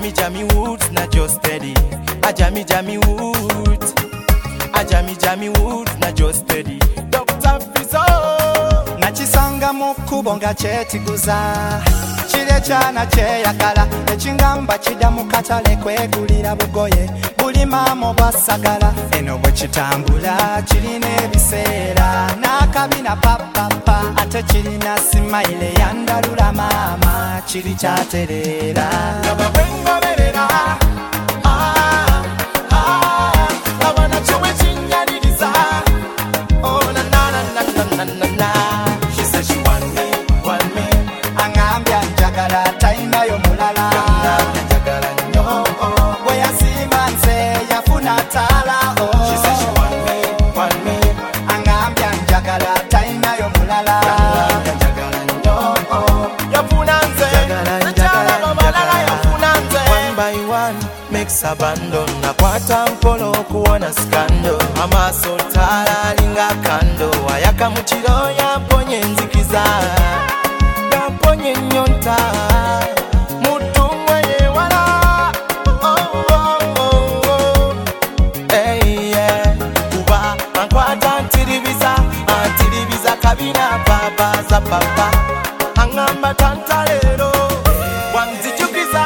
Jammy Woods na just steady. A Jammy Woods. A Jammy Woods na just steady. Dr. Fizzo nakisanga mu kkubo nga kyetiguza kire kyana kyeyagala ekingamba kidda mu katale kwegulira bugoye buli maama bwasagala eno bwe kitambula kirina ebiseera n'akabina papapa ate kirina simayile yandalula maama kiri kyatereera laba bwengoberera abana kiwe kinyaliriza oh na na na na na na. She said she want me angambya njagala talinayo mulala njagala nnyo bwe yasiima nze yafuna taala She said she want me angambya njagala talinayo mulala njagala nnyo yafuna nze njagala babalala yafuna nze one by one makes a bando nakwata mpolo okuwona skando amaaso taala alinga kando ayaka mu kiro yamponye enzikiza yamponye ennyonta mutumwe yewala kuba ankwata antiribiza kabina babaza papa aŋŋamba tanta leero wanzijukiza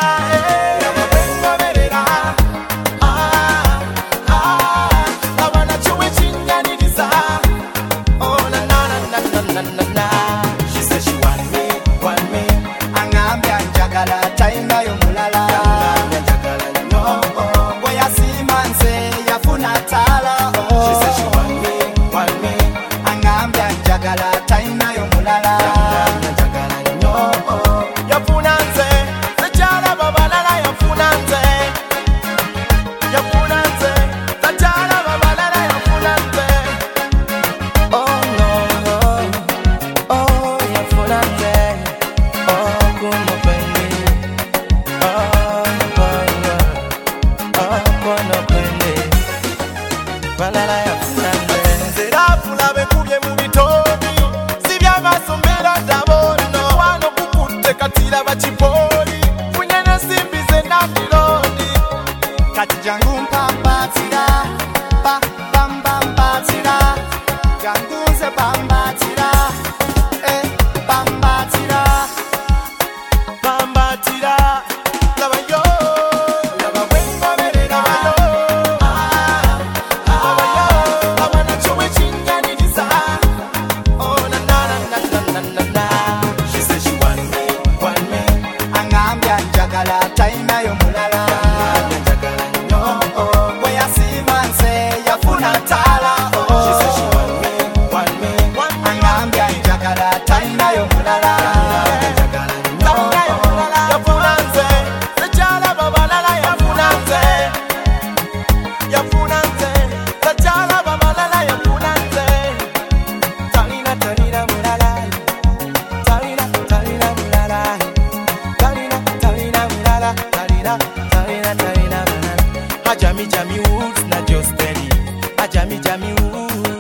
She said she want me angambya njagala talinayo mulala njagala nnyo bwe yasiima nze yafuna taala She said she want me angambya njagala talinayo mulala njagala nnyo yafuna nze sekyala babalala yafuna nze sekyala babalala yafuna nze oh no oh yafuna nze oh kunopende oh kunopende balala yafuna nze nzerafula bekubye mu bitobi sibyabasomera dabono wano kukutte katira bakipooli funye n'ensimbi ze natirodi kati jangu mpambatira pambatira jangu nze pambatira pambatira bambatira laba yo laba bwengoberera laba yo laba nakyo wekinyaliriza oh na na na na na na. She said she want me angambya njagala talinayo mulala njagala nnyo bwe yasiima nze yafuna taala She said she want me angambya njagala talinayo mulala njagala nnyo yafuna nze sekyala babalala yafuna nze sekyala babalala yafuna nze talina mulala talina mulala talina mulala A Jammy Woods na just steady. A Jammy Woods.